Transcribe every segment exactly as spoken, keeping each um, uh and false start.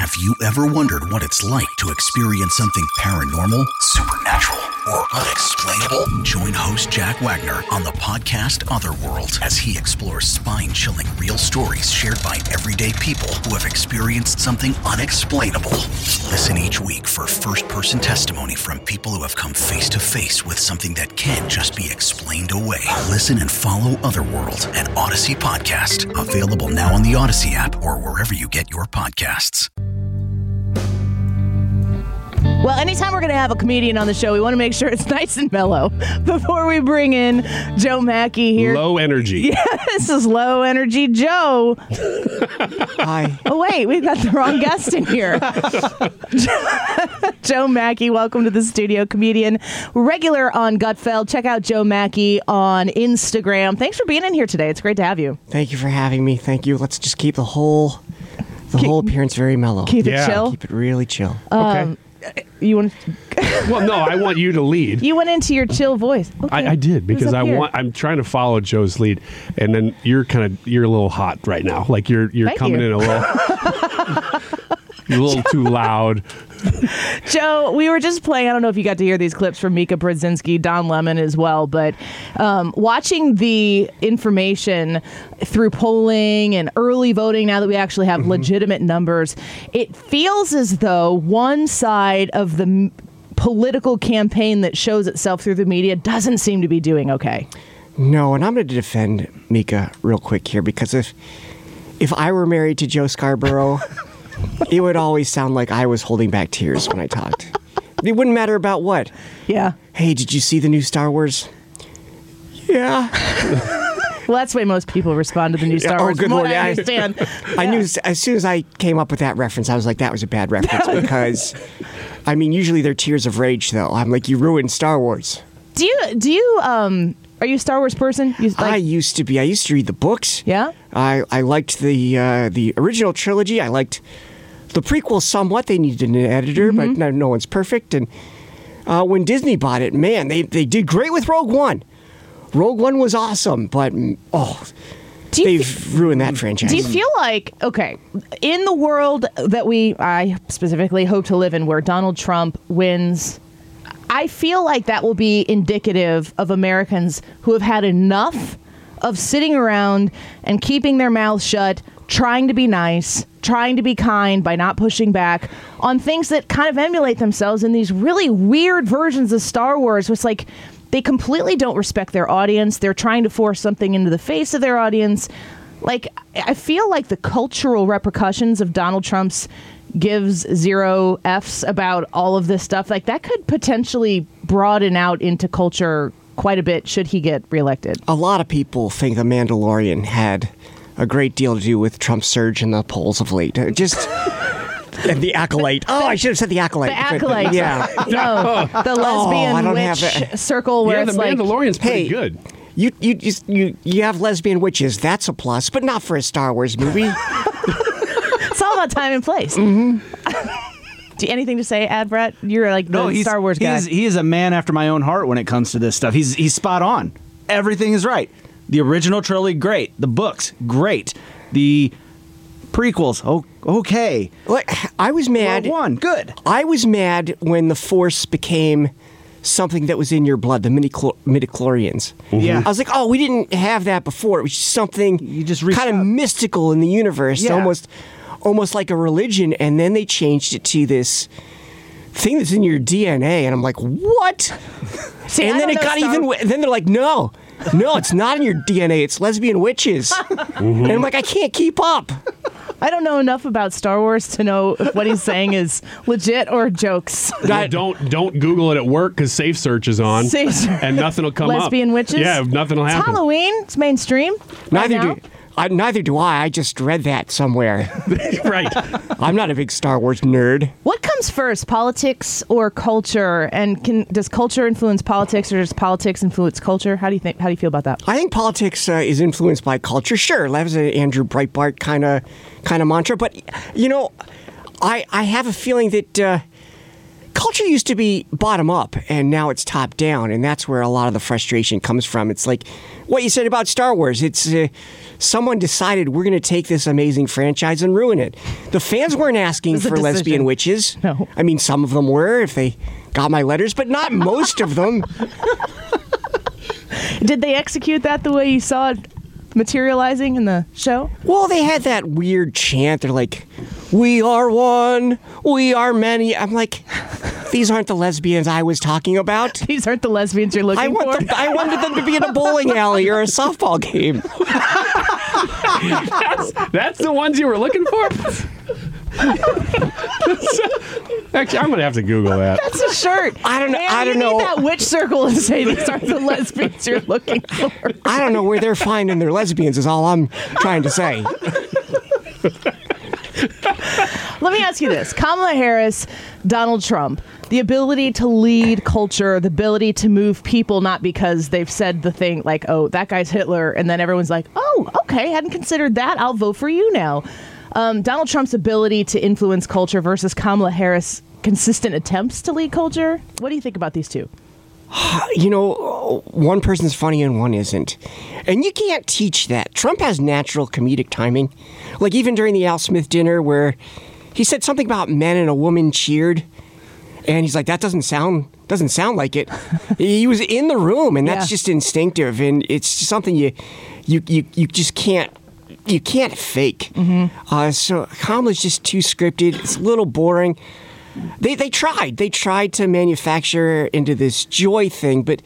Have you ever wondered what it's like to experience something paranormal, supernatural, or unexplainable? Join host Jack Wagner on the podcast Otherworld as he explores spine-chilling real stories shared by everyday people who have experienced something unexplainable. Listen each week for first-person testimony from people who have come face-to-face with something that can't just be explained away. Listen and follow Otherworld, an Odyssey podcast, available now on the Odyssey app or wherever you get your podcasts. Well, anytime we're going to have a comedian on the show, we want to make sure it's nice and mellow before we bring in Joe Mackey here. Low energy. Yeah, this is low energy Joe. Hi. Oh, wait, we've got the wrong guest in here. Joe Mackey, welcome to the studio, comedian, regular on Gutfeld. Check out Joe Mackey on Instagram. Thanks for being in here today. It's great to have you. Thank you for having me. Thank you. Let's just keep the whole the keep, whole appearance very mellow. Keep yeah. it chill. Keep it really chill. Um, okay. You want? Well, no, I want you to lead. You went into your chill voice. Okay. I, I did because I here? want. I'm trying to follow Joe's lead, and then you're kind of you're a little hot right now. Like you're you're Thank coming you. in a little, you're a little too loud. Joe, we were just playing, I don't know if you got to hear these clips from Mika Brzezinski, Don Lemon as well, but um, watching the information through polling and early voting, now that we actually have mm-hmm. legitimate numbers, it feels as though one side of the m- political campaign that shows itself through the media doesn't seem to be doing okay. No, and I'm going to defend Mika real quick here, because if if I were married to Joe Scarborough, it would always sound like I was holding back tears when I talked. It wouldn't matter about what. Yeah. Hey, did you see the new Star Wars? Yeah. Well, that's the way most people respond to the new Star oh, Wars. good from what Lord, I I, understand. I yeah. knew as soon as I came up with that reference, I was like, that was a bad reference because, I mean, usually they're tears of rage, though. I'm like, you ruined Star Wars. Do you, do you, um, are you a Star Wars person? You, like, I used to be. I used to read the books. Yeah? I, I liked the uh, the original trilogy. I liked the prequels somewhat. They needed an editor, mm-hmm. but no, no one's perfect. And uh, when Disney bought it, man, they, they did great with Rogue One. Rogue One was awesome, but, oh, they've fe- ruined that franchise. Do you feel like, okay, in the world that we, I specifically hope to live in, where Donald Trump wins, I feel like that will be indicative of Americans who have had enough of sitting around and keeping their mouths shut, trying to be nice, trying to be kind by not pushing back on things that kind of emulate themselves in these really weird versions of Star Wars. It's like they completely don't respect their audience. They're trying to force something into the face of their audience. Like, I feel like the cultural repercussions of Donald Trump's gives zero Fs about all of this stuff, like that could potentially broaden out into culture quite a bit should he get reelected. A lot of people think The Mandalorian had a great deal to do with Trump's surge in the polls of late. Just and the acolyte. Oh, I should have said the acolyte. The acolyte. But, yeah. No, the lesbian oh, I don't witch have circle where yeah, it's the like Mandalorian's pretty hey, good. You you just you you have lesbian witches. That's a plus, but not for a Star Wars movie. It's all about time and place. Mm-hmm. Do you, anything to say, Ad Brett? You're like the no, he's, Star Wars guy. He is, he is a man after my own heart when it comes to this stuff. He's he's spot on. Everything is right. The original trilogy, great. The books, great. The prequels, oh, okay. Like, I was mad. Rogue One, good. I was mad when the Force became something that was in your blood, the midichlorians. Mm-hmm. Yeah. I was like, oh, we didn't have that before. It was just something You just kind of out. mystical in the universe, Yeah. almost almost like a religion, and then they changed it to this thing that's in your D N A, and I'm like, what? See, and I then don't it know got Star- even, w- then they're like, no, no, it's not in your D N A, it's lesbian witches. Mm-hmm. And I'm like, I can't keep up. I don't know enough about Star Wars to know if what he's saying is legit or jokes. Well, don't don't Google it at work because Safe Search is on, Safe Search. and nothing will come up. Lesbian witches? Yeah, nothing will It's happen. Halloween. It's mainstream. right Neither now. do I, neither do I. I just read that somewhere. Right. I'm not a big Star Wars nerd. What comes first, politics or culture? And can does culture influence politics, or does politics influence culture? How do you think? How do you feel about that? I think politics uh, is influenced by culture. Sure, that was an Andrew Breitbart kind of kind of mantra. But you know, I I have a feeling that uh, culture used to be bottom up, and now it's top down, and that's where a lot of the frustration comes from. It's like what you said about Star Wars. It's uh, someone decided we're going to take this amazing franchise and ruin it. The fans weren't asking was a for decision. lesbian witches. No. I mean, some of them were if they got my letters, but not most of them. Did they execute that the way you saw it materializing in the show? Well, they had that weird chant. They're like, "We are one, we are many." I'm like, these aren't the lesbians I was talking about. These aren't the lesbians you're looking I want for. them, I wanted them to be in a bowling alley or a softball game. That's, that's the ones you were looking for? Actually, I'm going to have to Google that. That's a shirt. I don't know- Man, I don't you know. need that witch circle and say these aren't the lesbians you're looking for. I don't know where they're finding their lesbians is all I'm trying to say. Let me ask you this. Kamala Harris, Donald Trump, the ability to lead culture, the ability to move people, not because they've said the thing like, oh, that guy's Hitler, and then everyone's like, oh, okay, hadn't considered that. I'll vote for you now. Um, Donald Trump's ability to influence culture versus Kamala Harris' consistent attempts to lead culture. What do you think about these two? You know, one person's funny and one isn't. And you can't teach that. Trump has natural comedic timing. Like even during the Al Smith dinner where he said something about men and a woman cheered. And he's like, that doesn't sound doesn't sound like it. He was in the room, and that's Yeah. just instinctive, and it's just something you you you, you just can't you can't fake. Mm-hmm. Uh, so Kamala's just too scripted. It's a little boring. They they tried. They tried to manufacture into this joy thing, but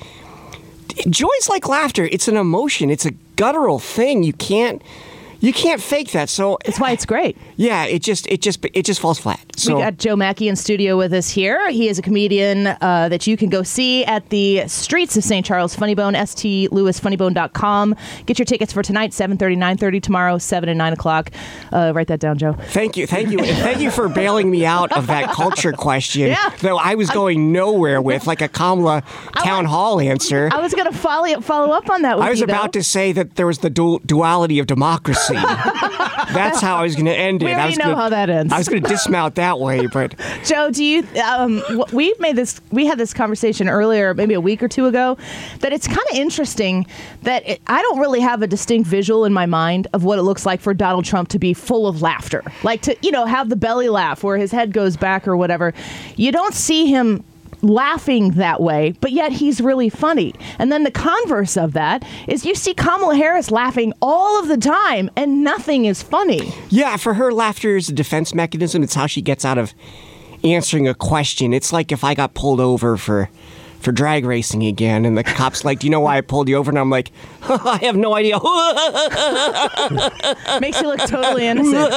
joy's like laughter. It's an emotion. It's a guttural thing. You can't you can't fake that. So That's why it's great. yeah, it just it just it just falls flat. So We got Joe Mackey in studio with us here. He is a comedian uh, that you can go see at the streets of Saint Charles Funny Bone, S T Lewis Funny Bone dot com. Get your tickets for tonight, seven thirty, nine thirty tomorrow, seven and nine o'clock. Uh, write that down, Joe. Thank you, thank you, and thank you for bailing me out of that culture question. Yeah. Though I was going nowhere with like a Kamala town hall answer. I was going to follow follow up on that with I was you, about though. to say that there was the du- duality of democracy. That's how I was going to end it. We I already was know gonna, how that ends. I was going to dismount that way, but Joe, do you? Um, w- we made this. We had this conversation earlier, maybe a week or two ago. That it's kind of interesting that it, I don't really have a distinct visual in my mind of what it looks like for Donald Trump to be full of laughter, like to you know have the belly laugh where his head goes back or whatever. You don't see him laughing that way, but yet he's really funny. And then the converse of that is you see Kamala Harris laughing all of the time and nothing is funny. yeah, for her, laughter is a defense mechanism. It's how she gets out of answering a question. It's like if I got pulled over for for drag racing again, and the cop's like, "Do you know why I pulled you over?" And I'm like, "I have no idea." Makes you look totally innocent.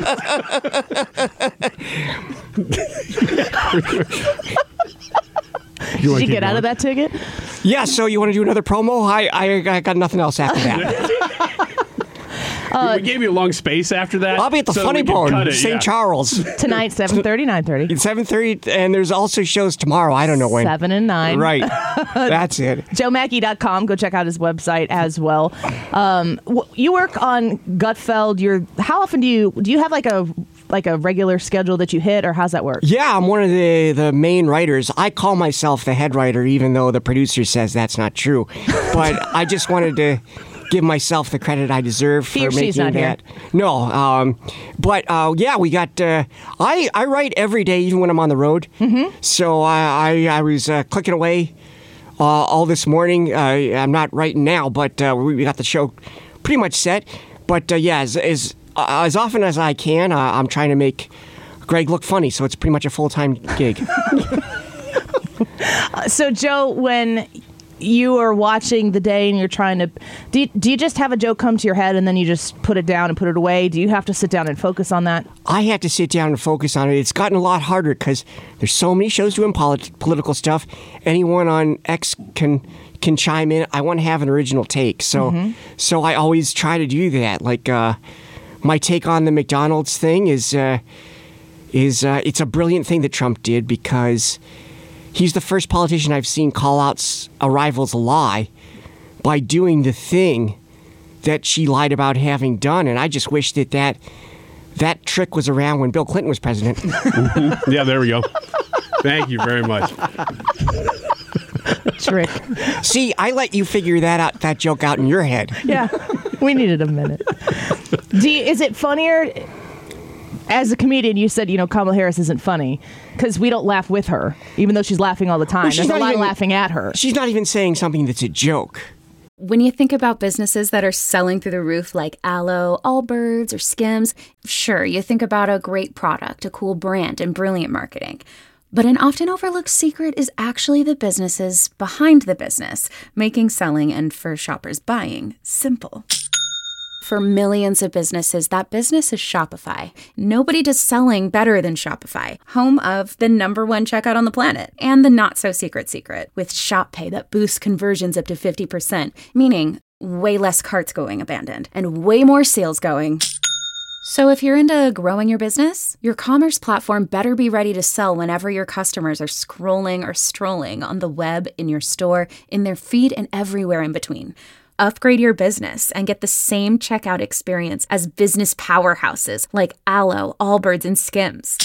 You wanna Did you keep get out of going? that ticket? Yeah, so you want to do another promo? I, I I got nothing else after that. we gave you a long space after that. I'll be at the so Funny we can Bone, cut it, Saint yeah. Charles. Tonight, seven thirty, nine thirty. It's seven thirty, and there's also shows tomorrow. I don't know when. seven and nine. Right. That's it. Joe Mackey dot com. Go check out his website as well. Um, w- you work on Gutfeld. You're how often do you do you have like a like a regular schedule that you hit, or how's that work? Yeah, I'm one of the, the main writers. I call myself the head writer, even though the producer says that's not true. But I just wanted to give myself the credit I deserve for He or making she's not here. that. No, um, but uh, yeah, we got. Uh, I I write every day, even when I'm on the road. Mm-hmm. So I I, I was uh, clicking away uh, all this morning. Uh, I'm not writing now, but uh, we we got the show pretty much set. But uh, yeah, as as, uh, as often as I can, uh, I'm trying to make Greg look funny. So it's pretty much a full time gig. So Joe, when you are watching the day and you're trying to, do you, do you just have a joke come to your head and then you just put it down and put it away? Do you have to sit down and focus on that? I have to sit down and focus on it. It's gotten a lot harder because there's so many shows doing polit- political stuff. Anyone on X can can chime in. I want to have an original take, so Mm-hmm. so I always try to do that. Like uh, my take on the McDonald's thing is uh, is uh, it's a brilliant thing that Trump did because he's the first politician I've seen call out a rival's lie by doing the thing that she lied about having done, and I just wish that that. That trick was around when Bill Clinton was president. Yeah, there we go. Thank you very much. Trick. See, I let you figure that out, that joke out in your head. Yeah, we needed a minute. Do you, is it funnier? As a comedian, you said, you know, Kamala Harris isn't funny because we don't laugh with her, even though she's laughing all the time. Well, she's There's a not lot even- of laughing at her. She's not even saying something that's a joke. When you think about businesses that are selling through the roof like Aloe, Allbirds, or Skims, sure, you think about a great product, a cool brand, and brilliant marketing. But an often overlooked secret is actually the businesses behind the business, making selling and for shoppers buying simple. For millions of businesses, that business is Shopify. Nobody does selling better than Shopify, home of the number one checkout on the planet, and the not-so-secret secret, with Shop Pay that boosts conversions up to fifty percent, meaning way less carts going abandoned, and way more sales going. So if you're into growing your business, your commerce platform better be ready to sell whenever your customers are scrolling or strolling on the web, in your store, in their feed, and everywhere in between. Upgrade your business and get the same checkout experience as business powerhouses like Aloe, Allbirds, and Skims.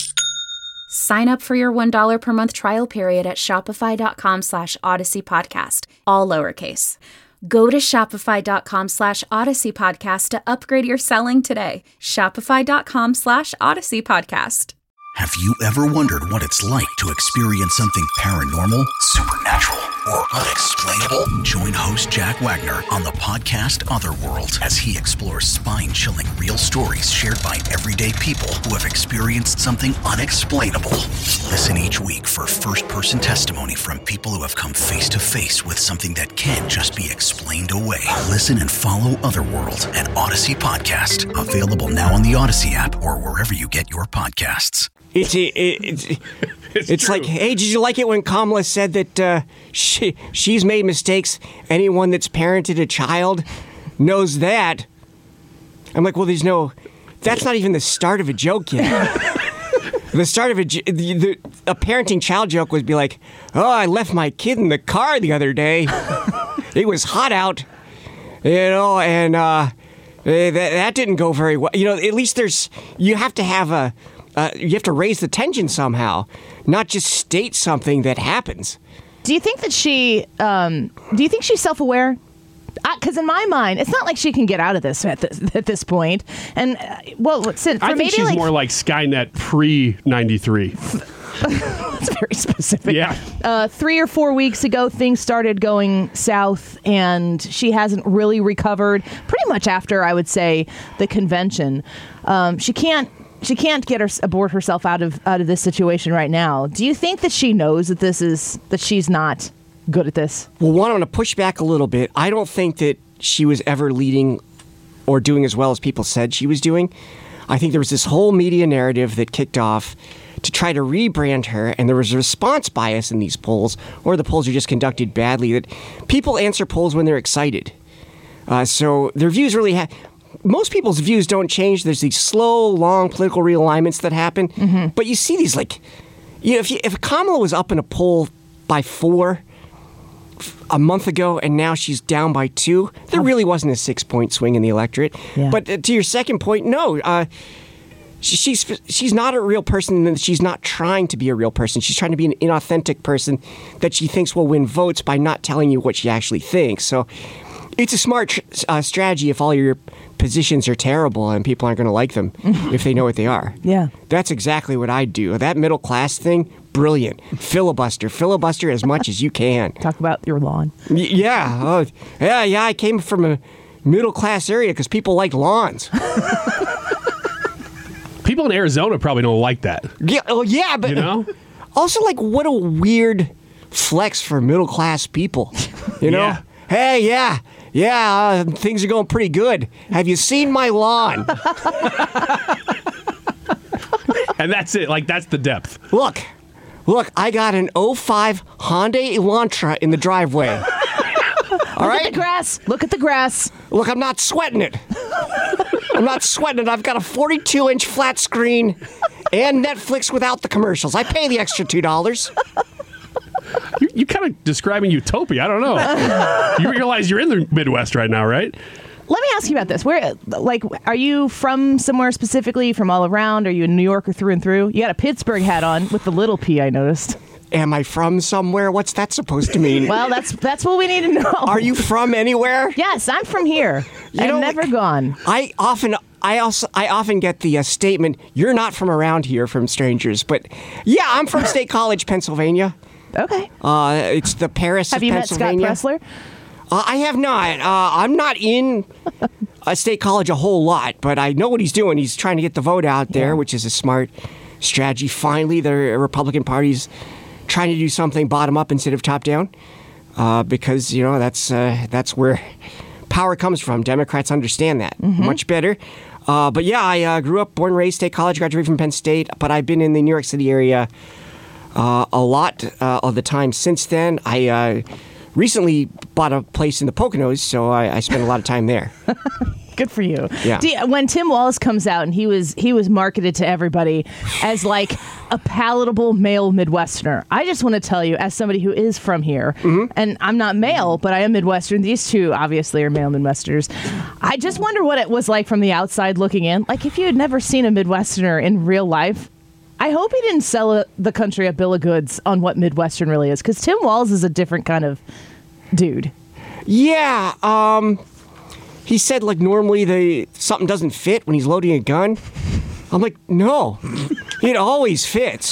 Sign up for your one dollar per month trial period at shopify.com slash Odyssey Podcast, all lowercase. Go to shopify.com slash Odyssey Podcast to upgrade your selling today. Shopify.com slash Odyssey Podcast. Have you ever wondered what it's like to experience something paranormal, supernatural, or unexplainable? Join host Jack Wagner on the podcast Otherworld as he explores spine-chilling real stories shared by everyday people who have experienced something unexplainable. Listen each week for first-person testimony from people who have come face-to-face with something that can't just be explained away. Listen and follow Otherworld, an Odyssey podcast, available now on the Odyssey app or wherever you get your podcasts. It's it, it's It's, it's true. like, hey, did you like it when Kamala said that uh, she she's made mistakes? Anyone that's parented a child knows that. I'm like, well, there's no. That's not even the start of a joke yet. The start of a j- the, the, a parenting child joke would be like, oh, I left my kid in the car the other day. It was hot out, you know, and uh, that that didn't go very well. You know, at least there's you have to have a. Uh, you have to raise the tension somehow, not just state something that happens. Do you think that she? Um, do you think she's self-aware? Because in my mind, it's not like she can get out of this at this, at this point. And uh, well, since, for I think maybe she's like, more like Skynet pre ninety-three. That's very specific. Yeah. Uh, three or four weeks ago, things started going south, and she hasn't really recovered. Pretty much after, I would say, the convention, um, she can't. She can't get her abort herself out of out of this situation right now. Do you think that she knows that this is that she's not good at this? Well, one, I'm going to push back a little bit. I don't think that she was ever leading or doing as well as people said she was doing. I think there was this whole media narrative that kicked off to try to rebrand her, and there was a response bias in these polls, or the polls are just conducted badly, that people answer polls when they're excited. Uh, so their views really have... Most people's views don't change. There's these slow, long political realignments that happen. Mm-hmm. But you see these, like, you know, if, you, if Kamala was up in a poll by four a month ago and now she's down by two, there really wasn't a six-point swing in the electorate. Yeah. But uh, to your second point, no. Uh, she, she's she's not a real person, and she's not trying to be a real person. She's trying to be an inauthentic person that she thinks will win votes by not telling you what she actually thinks. So it's a smart tr- uh, strategy if all your positions are terrible and people aren't going to like them if they know what they are. Yeah. That's exactly what I'd do. That middle class thing, brilliant. Filibuster. Filibuster as much as you can. Talk about your lawn. Y- yeah. Oh, yeah, yeah. I came from a middle class area because people like lawns. People in Arizona probably don't like that. Yeah, oh, yeah, but You know? also, like, what a weird flex for middle class people. You know? Yeah. Hey, yeah. Yeah, uh, things are going pretty good. Have you seen my lawn? And that's it. Like, that's the depth. Look, look, I got an oh five Honda Elantra in the driveway. All Look at right? the grass. Look at the grass. Look, I'm not sweating it. I'm not sweating it. I've got a forty-two inch flat screen and Netflix without the commercials. I pay the extra two dollars. You, you kind of describing utopia. I don't know. You realize you're in the Midwest right now, right? Let me ask you about this. Where, like, are you from somewhere specifically? From all around? Are you a New Yorker through and through? You got a Pittsburgh hat on with the little P, I noticed. Am I from somewhere? What's that supposed to mean? Well, that's that's what we need to know. Are you from anywhere? Yes, I'm from here. You I've know, never gone. I often, I also, I often get the uh, statement, "You're not from around here," from strangers. But yeah, I'm from State College, Pennsylvania. Okay. Uh, it's the Paris Have of you met Scott Pennsylvania. Pressler? Uh, I have not. Uh, I'm not in a State College a whole lot, but I know what he's doing. He's trying to get the vote out there, Yeah. which is a smart strategy. Finally, the Republican Party's trying to do something bottom up instead of top down, uh, because you know that's uh, that's where power comes from. Democrats understand that Mm-hmm. much better. Uh, but yeah, I uh, grew up, born, raised, State College, graduated from Penn State, but I've been in the New York City area uh, a lot uh, of the time since then. I uh, recently bought a place in the Poconos, so I, I spent a lot of time there. Good for you. Yeah. Do you- when Tim Walz comes out, and he was he was marketed to everybody as like a palatable male Midwesterner. I just want to tell you, as somebody who is from here, Mm-hmm. and I'm not male, but I am Midwestern. These two obviously are male Midwesterners. I just wonder what it was like from the outside looking in. Like if you had never seen a Midwesterner in real life. I hope he didn't sell a, the country a bill of goods on what Midwestern really is, because Tim Walz is a different kind of dude. Yeah, um, he said like normally the something doesn't fit when he's loading a gun. I'm like, no, it always fits.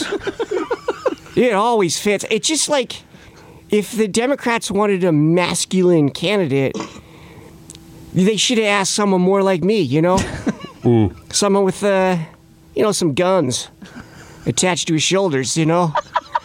It always fits. It's just like if the Democrats wanted a masculine candidate, they should have asked someone more like me, you know, someone with uh, you know, some guns attached to his shoulders, you know.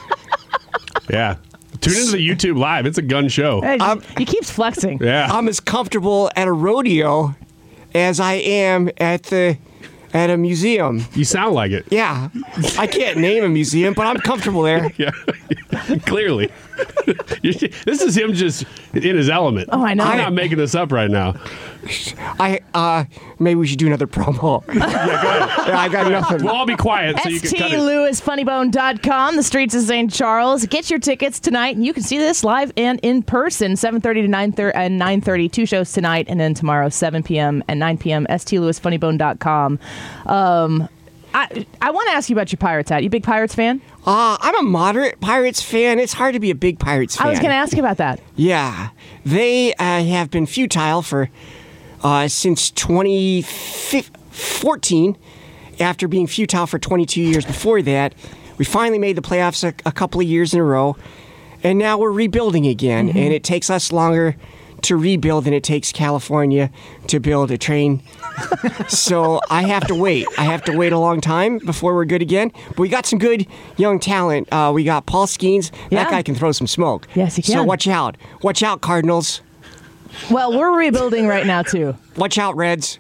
Yeah. Tune into the YouTube live. It's a gun show. Hey, Um, he keeps flexing. Yeah. I'm as comfortable at a rodeo as I am at the at a museum. You sound like it. Yeah, I can't name a museum, but I'm comfortable there. Yeah. Clearly. You- this is him just in his element. Oh, I know. I'm not making this up right now. I uh, maybe we should do another promo. yeah, Yeah, I got nothing. We'll all be quiet so you can cut S T it. Lewis Funny Bone dot com, the streets of Saint Charles. Get your tickets tonight, and you can see this live and in person, seven thirty to nine thirty, and nine thirty. Two shows tonight, and then tomorrow, seven p.m. and nine p.m. S T Lewis Funny Bone dot com. Um, I I want to ask you about your Pirates hat. You a big Pirates fan? Uh, I'm a moderate Pirates fan. It's hard to be a big Pirates fan. I was going to ask you about that. Yeah, they uh, have been futile for uh, since twenty fourteen. After being futile for twenty-two years before that, we finally made the playoffs a, a couple of years in a row, and now we're rebuilding again. Mm-hmm. And it takes us longer to rebuild than it takes California to build a train. So I have to wait. I have to wait a long time before we're good again. But we got some good young talent. Uh, we got Paul Skeens. Yeah. That guy can throw some smoke. Yes, he So can. watch out. Watch out, Cardinals. Well, we're rebuilding right now, too. Watch out, Reds.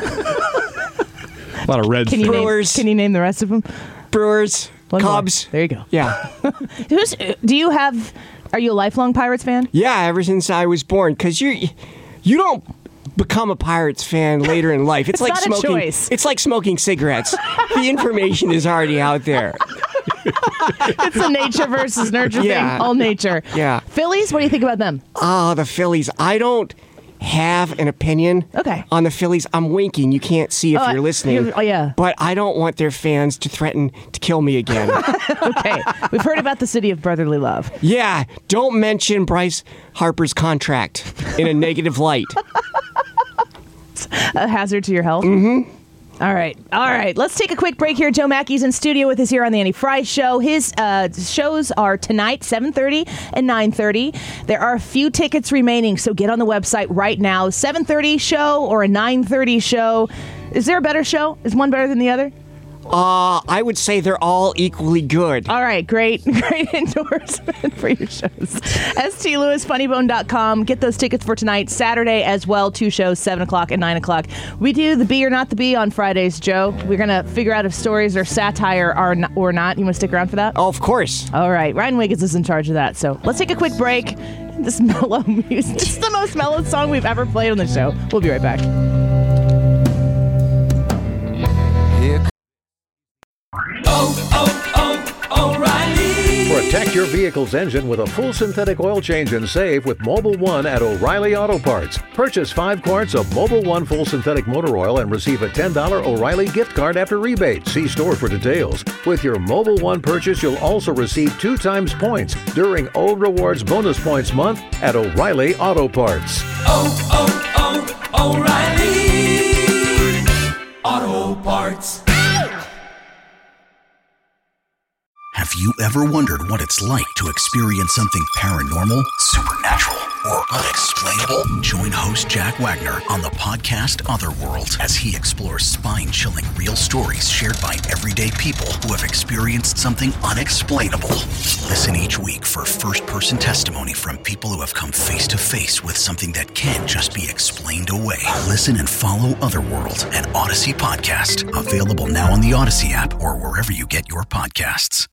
A lot of red. Can you, name, Brewers. can you name the rest of them? Brewers. One more. Cubs. There you go. Yeah. Who's, do you have, are you a lifelong Pirates fan? Yeah, ever since I was born. Because you you don't become a Pirates fan later in life. It's, It's like not a smoking. choice. It's like smoking cigarettes. The information is already out there. It's a nature versus nurture Yeah. thing. All nature. Yeah. Phillies, what do you think about them? Oh, the Phillies. I don't have an opinion Okay. on the Phillies. I'm winking. You can't see if Oh, you're listening. you're- oh, yeah. But I don't want their fans to threaten to kill me again. Okay. We've heard about the city of brotherly love. Yeah, don't mention Bryce Harper's contract in a negative light. A hazard to your health. Mm-hmm. All right. All right. Let's take a quick break here. Joe Mackey's in studio with us here on the Annie Fry Show. His uh, shows are tonight, seven thirty and nine thirty. There are a few tickets remaining, so get on the website right now. seven thirty show or a nine thirty show. Is there a better show? Is one better than the other? Uh, I would say they're all equally good. All right, great, great endorsement for your shows. S T Lewis Funny Bone dot com. Get those tickets for tonight, Saturday as well. Two shows, seven o'clock and nine o'clock. We do the Be or Not the Be on Fridays, Joe. We're going to figure out if stories are satire or not. Or not. You want to stick around for that? Oh, of course. All right, Ryan Wiggins is in charge of that. So let's take a quick break. This mellow music. This is the most mellow song we've ever played on the show. We'll be right back. Oh, oh, oh, O'Reilly. For a Protect your vehicle's engine with a full synthetic oil change and save with Mobil one at O'Reilly Auto Parts. Purchase five quarts of Mobil one full synthetic motor oil and receive a ten dollars O'Reilly gift card after rebate. See store for details. With your Mobil one purchase, you'll also receive two times points during O Rewards Bonus Points Month at O'Reilly Auto Parts. Oh, oh, oh, O'Reilly Auto Parts. Have you ever wondered what it's like to experience something paranormal, supernatural, or unexplainable? Join host Jack Wagner on the podcast Otherworld as he explores spine-chilling real stories shared by everyday people who have experienced something unexplainable. Listen each week for first-person testimony from people who have come face-to-face with something that can't just be explained away. Listen and follow Otherworld, an Odyssey podcast, available now on the Odyssey app or wherever you get your podcasts.